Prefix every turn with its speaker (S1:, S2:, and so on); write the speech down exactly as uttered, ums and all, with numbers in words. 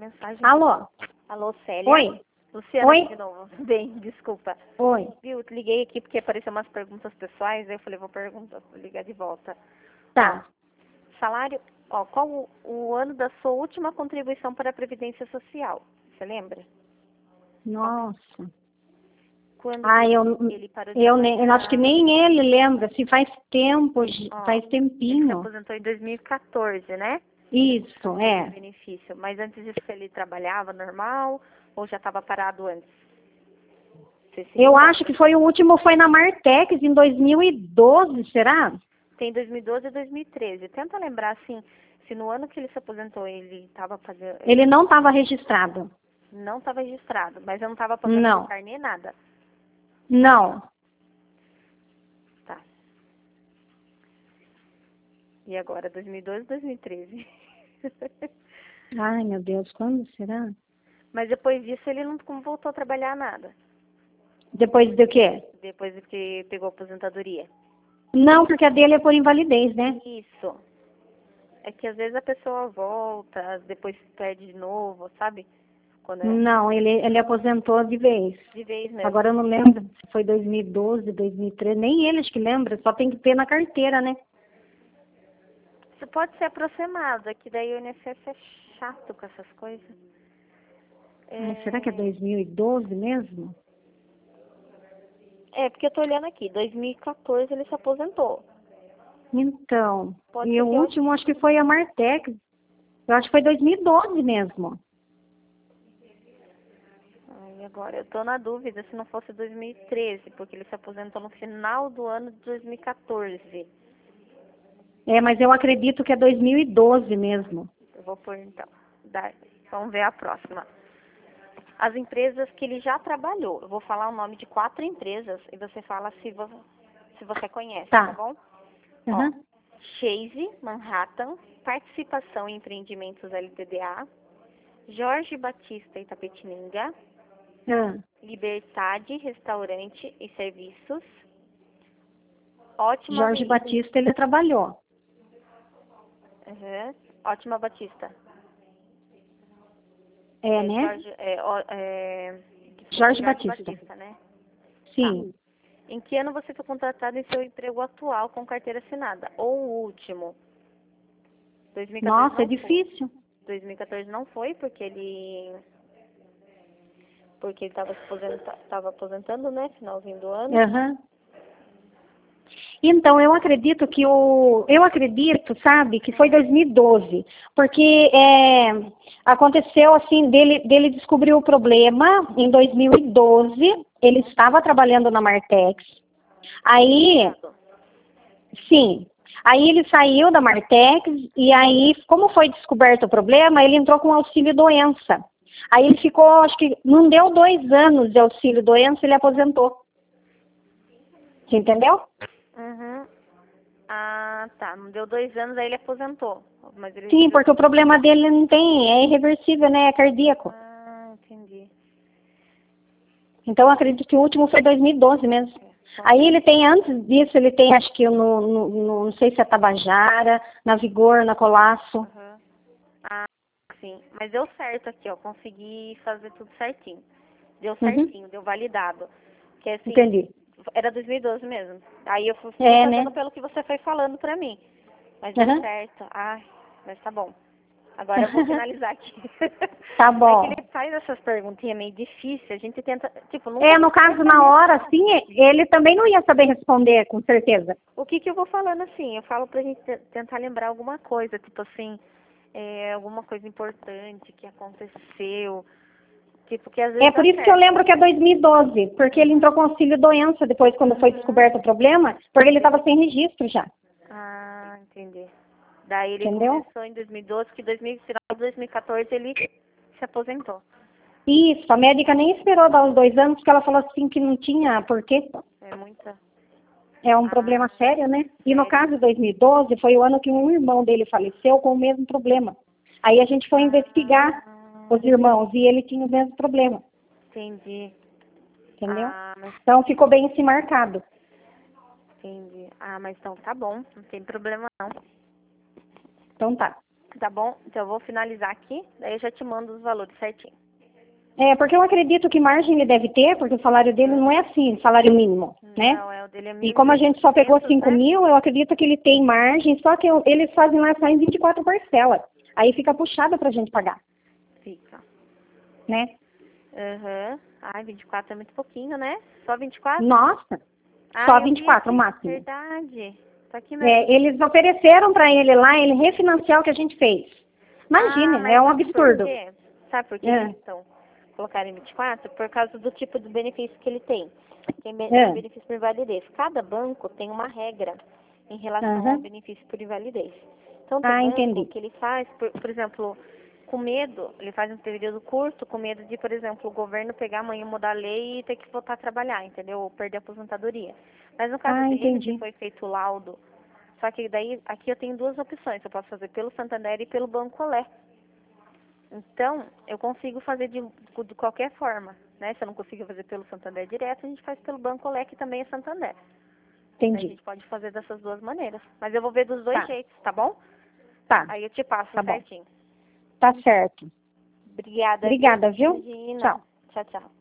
S1: mensagem.
S2: Alô?
S1: Alô, Célia?
S2: Oi?
S1: Luciana
S2: Oi?
S1: de novo. Bem, desculpa.
S2: Oi.
S1: Viu, liguei aqui porque apareceu umas perguntas pessoais, aí eu falei, vou perguntar, vou ligar de volta.
S2: Tá.
S1: Ó, salário, ó, qual o, o ano da sua última contribuição para a Previdência Social? Você lembra?
S2: Nossa.
S1: Quando
S2: Ah,
S1: ele,
S2: eu,
S1: ele parou de
S2: eu, nem, eu acho que
S1: trabalhar?
S2: nem ele lembra, se faz tempo, j-
S1: Ó,
S2: faz
S1: ele se
S2: tempinho.
S1: aposentou em dois mil e quatorze, né?
S2: Isso,
S1: O
S2: é.
S1: benefício. Mas antes disso ele trabalhava normal ou já estava parado antes? Você se
S2: Eu
S1: recorda?
S2: acho que foi o último, foi na Martex em dois mil e doze, será?
S1: Tem dois mil e doze e dois mil e treze. Tenta lembrar, assim, se no ano que ele se aposentou ele estava pagando...
S2: Ele não estava registrado.
S1: Não estava registrado, mas eu não estava pagando
S2: Não.
S1: no carnê nada.
S2: Não.
S1: Tá. E agora, dois mil e doze e dois mil e treze.
S2: Ai, meu Deus, quando será?
S1: Mas depois disso ele não voltou a trabalhar nada.
S2: Depois do quê?
S1: Depois que pegou a aposentadoria.
S2: Não, porque a dele é por invalidez, né?
S1: Isso. É que às vezes a pessoa volta, depois perde de novo, sabe? Quando é
S2: Não, ele, ele aposentou de vez.
S1: de vez mesmo.
S2: Agora eu não lembro se foi dois mil e doze, dois mil e treze, nem ele acho que lembra, só tem que ter na carteira, né?
S1: Isso pode ser aproximado, é que daí o I N S S é chato com essas coisas.
S2: Ai, será que é
S1: É,
S2: dois mil e doze mesmo?
S1: é porque eu tô olhando aqui, dois mil e quatorze ele se aposentou.
S2: Então,
S1: Pode
S2: e
S1: ser
S2: o
S1: que eu...
S2: último acho que foi a Martex. Eu acho que foi dois mil e doze mesmo.
S1: Ai, agora, eu tô na dúvida se não fosse dois mil e treze, porque ele se aposentou no final do ano de dois mil e quatorze.
S2: É, mas eu acredito que é dois mil e doze mesmo.
S1: Eu vou pôr então. Dá- Vamos ver a próxima. As empresas que ele já trabalhou. Eu vou falar o nome de quatro empresas e você fala se, vo se você conhece, tá,
S2: Tá.
S1: bom? Ó,
S2: Uhum.
S1: Chase, Manhattan, Participação em Empreendimentos L T D A, Jorge Batista Itapetininga,
S2: Ah,
S1: Libertade Restaurante e Serviços, Ótima
S2: Jorge
S1: Avenida...
S2: Batista, ele trabalhou.
S1: Uhum. Ótima Batista.
S2: É,
S1: É,
S2: né?
S1: Jorge, é, ó, é,
S2: Jorge
S1: Jorge
S2: Batista.
S1: Batista, né?
S2: Sim.
S1: Em que ano você foi contratado em seu emprego atual com carteira assinada? Ou o último? dois mil e quatorze
S2: Nossa, é
S1: não foi.
S2: difícil.
S1: dois mil e quatorze não foi, porque ele porque ele estava aposenta, tava aposentando, né? Finalzinho do ano.
S2: Aham. Então, eu acredito que o... Eu acredito, sabe, que foi dois mil e doze. Porque é, aconteceu assim, dele, dele descobriu o problema em dois mil e doze. Ele estava trabalhando na Martex. Aí, sim. Aí ele saiu da Martex e aí, como foi descoberto o problema, ele entrou com auxílio doença. Aí ele ficou, acho que não deu dois anos de auxílio doença, ele aposentou. Você entendeu?
S1: Uhum. Ah, tá. Não deu dois anos, aí ele aposentou. Mas ele
S2: Sim,
S1: recebeu...
S2: porque o problema dele não tem, é irreversível, né? É cardíaco.
S1: Ah, entendi.
S2: Então eu acredito que o último foi dois mil e doze mesmo.
S1: Então,
S2: Aí ele tem, antes disso, ele tem, acho que no, no, no não sei se é Tabajara, na Vigor, na Colasso.
S1: uhum. Ah, sim. Mas deu certo aqui, ó. Consegui fazer tudo certinho. Deu
S2: Uhum.
S1: certinho, deu validado. Que assim,
S2: Entendi.
S1: era dois mil e doze mesmo. Aí eu fui fui
S2: É,
S1: fazendo
S2: né?
S1: pelo que você foi falando pra mim. Mas deu
S2: Uhum.
S1: certo. Ai, mas tá bom. Agora eu vou finalizar aqui.
S2: Tá
S1: É que
S2: bom.
S1: ele faz essas perguntinhas meio difíceis. A gente tenta, tipo, nunca
S2: É, no
S1: vai
S2: caso, na
S1: saber.
S2: hora, sim, ele também não ia saber responder, com certeza.
S1: O que que eu vou falando assim? Eu falo pra gente te- tentar lembrar alguma coisa, tipo assim, é, alguma coisa importante que aconteceu. Tipo, que às vezes
S2: É
S1: dá
S2: por isso que eu
S1: certo.
S2: lembro que é dois mil e doze, porque ele entrou com auxílio doença depois, quando foi descoberto o problema, porque ele estava sem registro já,
S1: Ah, entendi. Daí ele
S2: entendeu?
S1: começou em dois mil e doze, que dois mil, final de dois mil e quatorze ele se aposentou.
S2: Isso, a médica nem esperou dar os dois anos, porque ela falou assim que não tinha porquê.
S1: É muita.
S2: É um
S1: Ah,
S2: problema sério, né? E no
S1: sério.
S2: caso de dois mil e doze, foi o ano que um irmão dele faleceu com o mesmo problema. Aí a gente foi investigar
S1: Ah,
S2: os irmãos e ele tinha o mesmo problema,
S1: entendi.
S2: entendeu?
S1: Ah, mas
S2: Então ficou bem assim marcado.
S1: entendi. Ah, mas então tá bom, não tem problema não.
S2: Então tá.
S1: Tá bom? Então eu vou finalizar aqui, daí eu já te mando os valores certinho.
S2: É, porque eu acredito que margem ele deve ter, porque o salário dele não é assim, salário mínimo, né?
S1: Não, é o dele é
S2: E como a gente só pegou cinco
S1: né?
S2: mil, eu acredito que ele tem margem, só que eu- eles fazem lá só em vinte e quatro parcelas. Aí fica puxado pra gente pagar,
S1: Fica.
S2: né?
S1: Aham. Ai, vinte e quatro é muito pouquinho, né? Só vinte e quatro?
S2: Nossa,
S1: Ah,
S2: só
S1: eu
S2: vinte e
S1: vi
S2: quatro o
S1: aqui.
S2: máximo.
S1: Verdade. Tá aqui
S2: É,
S1: mesmo.
S2: eles ofereceram pra ele lá, ele refinanciar o que a gente fez.
S1: Ah,
S2: Imagina, é
S1: mas
S2: um
S1: sabe por
S2: absurdo.
S1: quê? Sabe por que
S2: É,
S1: eles estão colocarem vinte e quatro? Por causa do tipo de benefício que ele tem. Tem be-
S2: é,
S1: benefício por invalidez. Cada banco tem uma regra em relação ao
S2: aham.
S1: benefício por invalidez. Então, tem
S2: Ah,
S1: banco
S2: entendi.
S1: que ele faz, por, por exemplo, com medo, ele faz um período curto, com medo de, por exemplo, o governo pegar amanhã, mudar a lei e ter que voltar a trabalhar, entendeu? Ou perder a aposentadoria. Mas no caso
S2: Ah,
S1: dele,
S2: entendi.
S1: que foi feito o laudo, só que daí, aqui eu tenho duas opções. Eu posso fazer pelo Santander e pelo Banco Olé. Então, eu consigo fazer de, de qualquer forma, né? Se eu não consigo fazer pelo Santander direto, a gente faz pelo Banco Olé, que também é Santander. A
S2: Entendi.
S1: gente pode fazer dessas duas maneiras. Mas eu vou ver dos dois
S2: Tá,
S1: jeitos, tá bom?
S2: tá,
S1: Aí eu te passo
S2: tá bom.
S1: certinho.
S2: Tá certo.
S1: Obrigada,
S2: Obrigada,
S1: viu?
S2: viu?
S1: Imagina.
S2: Tchau.
S1: Tchau, tchau.